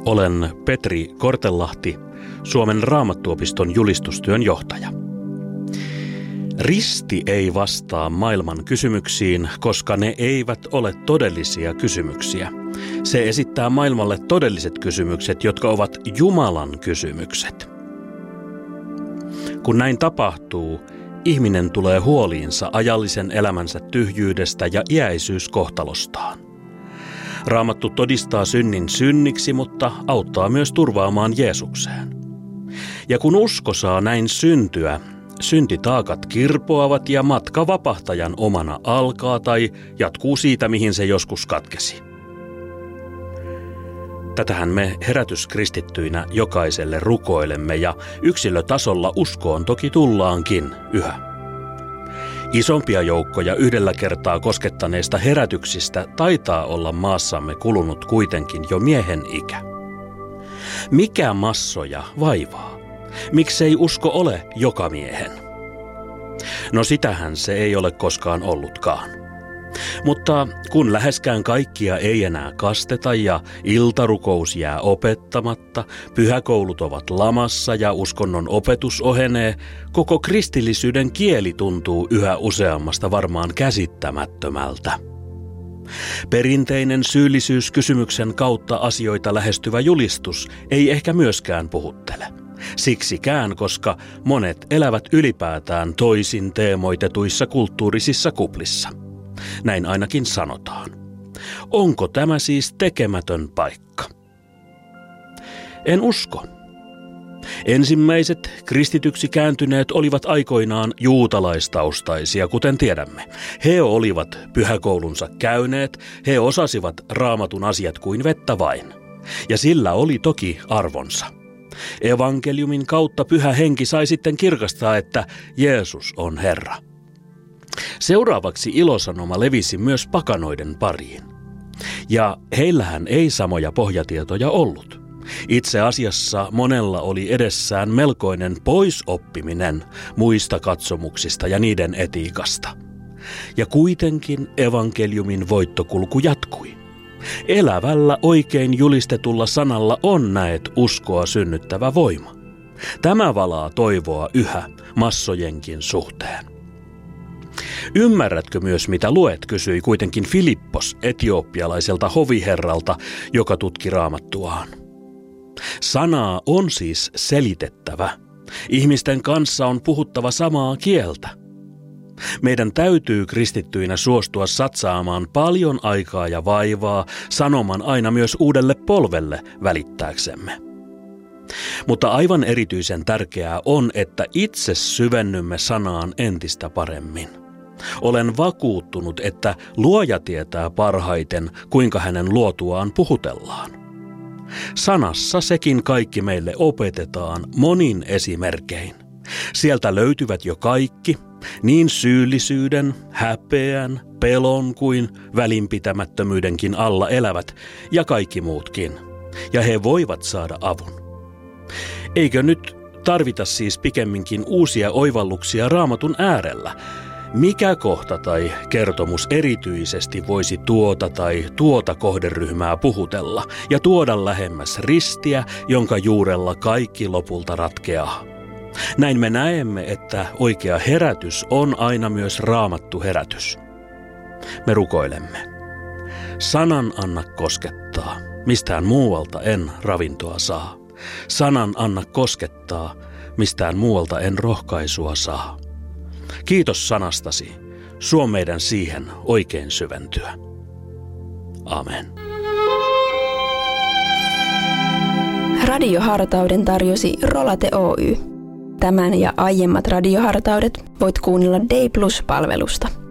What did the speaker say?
Olen Petri Kortelahti, Suomen Raamattuopiston julistustyön johtaja. Risti ei vastaa maailman kysymyksiin, koska ne eivät ole todellisia kysymyksiä. Se esittää maailmalle todelliset kysymykset, jotka ovat Jumalan kysymykset. Kun näin tapahtuu, ihminen tulee huoliinsa ajallisen elämänsä tyhjyydestä ja iäisyyskohtalostaan. Raamattu todistaa synnin synniksi, mutta auttaa myös turvaamaan Jeesukseen. Ja kun usko saa näin syntyä, syntitaakat kirpoavat ja matka vapahtajan omana alkaa tai jatkuu siitä, mihin se joskus katkesi. Tätähän me herätyskristittyinä jokaiselle rukoilemme ja yksilötasolla uskoon toki tullaankin yhä. Isompia joukkoja yhdellä kertaa koskettaneista herätyksistä taitaa olla maassamme kulunut kuitenkin jo miehen ikä. Mikä massoja vaivaa? Miksei usko ole jokamiehen? No sitähän se ei ole koskaan ollutkaan. Mutta kun läheskään kaikkia ei enää kasteta ja iltarukous jää opettamatta, pyhäkoulut ovat lamassa ja uskonnon opetus ohenee, koko kristillisyyden kieli tuntuu yhä useammasta varmaan käsittämättömältä. Perinteinen syyllisyyskysymyksen kautta asioita lähestyvä julistus ei ehkä myöskään puhuttele. Siksikään, koska monet elävät ylipäätään toisin teemoitetuissa kulttuurisissa kuplissa. Näin ainakin sanotaan. Onko tämä siis tekemätön paikka? En usko. Ensimmäiset kristityksi kääntyneet olivat aikoinaan juutalaistaustaisia, kuten tiedämme. He olivat pyhäkoulunsa käyneet, he osasivat Raamatun asiat kuin vettä vain. Ja sillä oli toki arvonsa. Evankeliumin kautta Pyhä Henki sai sitten kirkastaa, että Jeesus on Herra. Seuraavaksi ilosanoma levisi myös pakanoiden pariin. Ja heillähän ei samoja pohjatietoja ollut. Itse asiassa monella oli edessään melkoinen poisoppiminen muista katsomuksista ja niiden etiikasta. Ja kuitenkin evankeliumin voittokulku jatkui. Elävällä oikein julistetulla sanalla on näet uskoa synnyttävä voima. Tämä valaa toivoa yhä massojenkin suhteen. Ymmärrätkö myös, mitä luet, kysyi kuitenkin Filippos etiopialaiselta hoviherralta, joka tutki Raamattuaan. Sanaa on siis selitettävä. Ihmisten kanssa on puhuttava samaa kieltä. Meidän täytyy kristittyinä suostua satsaamaan paljon aikaa ja vaivaa sanoman aina myös uudelle polvelle välittääksemme. Mutta aivan erityisen tärkeää on, että itse syvennymme sanaan entistä paremmin. Olen vakuuttunut, että Luoja tietää parhaiten, kuinka hänen luotuaan puhutellaan. Sanassa sekin kaikki meille opetetaan monin esimerkein. Sieltä löytyvät jo kaikki, niin syyllisyyden, häpeän, pelon kuin välinpitämättömyydenkin alla elävät ja kaikki muutkin. Ja he voivat saada avun. Eikö nyt tarvita siis pikemminkin uusia oivalluksia Raamatun äärellä? Mikä kohta tai kertomus erityisesti voisi tuota tai tuota kohderyhmää puhutella ja tuoda lähemmäs ristiä, jonka juurella kaikki lopulta ratkeaa? Näin me näemme, että oikea herätys on aina myös raamattu herätys. Me rukoilemme. Sanan anna koskettaa, mistään muualta en ravintoa saa. Sanan anna koskettaa, mistään muualta en rohkaisua saa. Kiitos sanastasi, suo meidän siihen oikein syventyä. Amen. Radiohartauden tarjosi Rolate Oy. Tämän ja aiemmat radiohartaudet voit kuunnella Day Plus-palvelusta.